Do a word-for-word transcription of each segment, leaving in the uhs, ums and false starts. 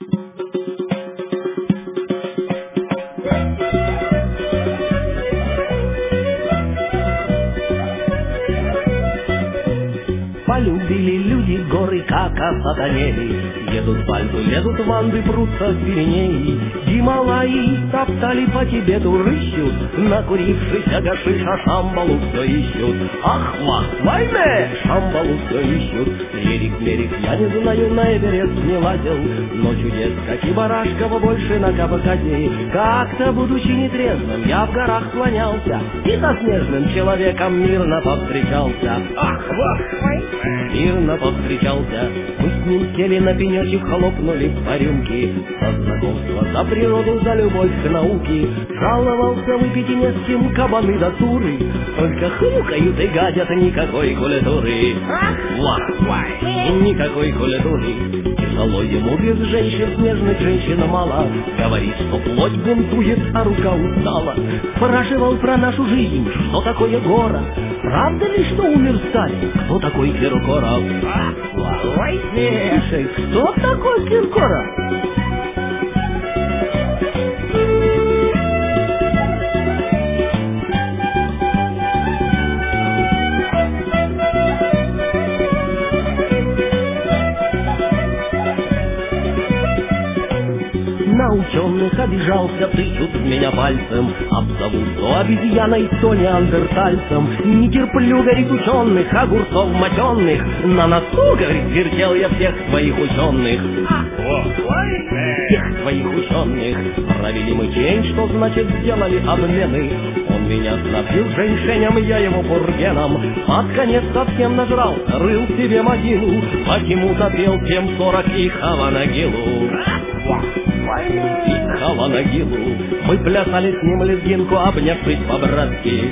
Полюбили люди горы, как осатанели, едут в Альпы, лезут в Анды, прутся в Пиренеи. Гималаи топтали по Тибету, рыщут, накурившись гашиша, Шамбалу все ищут. Ах, мах, войне, Шамбалу все ищут. Лирик, мерик, я не знаю, на Эверест не лазил, но чудес, как и барашкова, больше на Кавказе. Как-то, будучи нетрезвым, я в горах слонялся и со снежным человеком мирно повстречался. Ах, вот, мирно повстречался. Мы с ним сели на пенечек, хлопнули по рюмке. За знакомство, за природу, за любовь к науке. Жаловался выпить и не с кем кабаны да туры, только хрюкают и гадят, никакой культуры. Никакой культуры. Тяжело ему без женщин, снежных женщин мало. Говорит, что плоть бунтует, а рука устала. Спрашивал про нашу жизнь, что такое гора. Правда ли, что умер Сталин? Кто такой Киркоров? Слушай, кто такой Киркоров? На ученых обижался, тычут в меня пальцем, обзовут то обезьяной, то неандертальцем. Не терплю, говорит, ученых, огурцов моченых. На носу, говорит, вертел я всех своих ученых. Всех своих ученых. Провели мы чень, что значит сделали обмены. Он меня снабдил женьшенем, я его пургеном. Под конец совсем нажрался, рыл себе могилу. Почему-то пел тем сорок и Хаванагилу. И Хаванагилу. Мы плясали с ним лезгинку, обнявшись по-братски.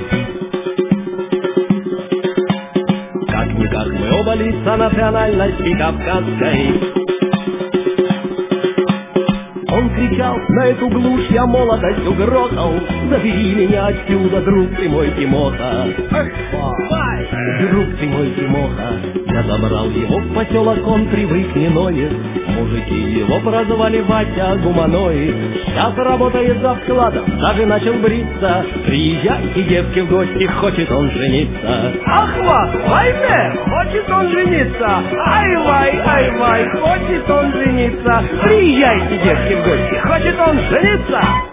Как-никак мы оба лица национальности кавказской. Он кричал на эту глушь, я молодость угрохал. Забери меня отсюда, друг ты мой Тимоха. Друг ты мой Тимоха. Я забрал его в поселок, он привык не ноет. Мужики его прозвали Вася Гуманоид. Сейчас работает за складом, даже начал бриться. Приезжайте, девки, в гости, хочет он жениться. Ах, вас, войне, хочет он жениться. Ай-вай, ай-вай, хочет он жениться. Приезжайте, девки, в гости, хочет он жениться.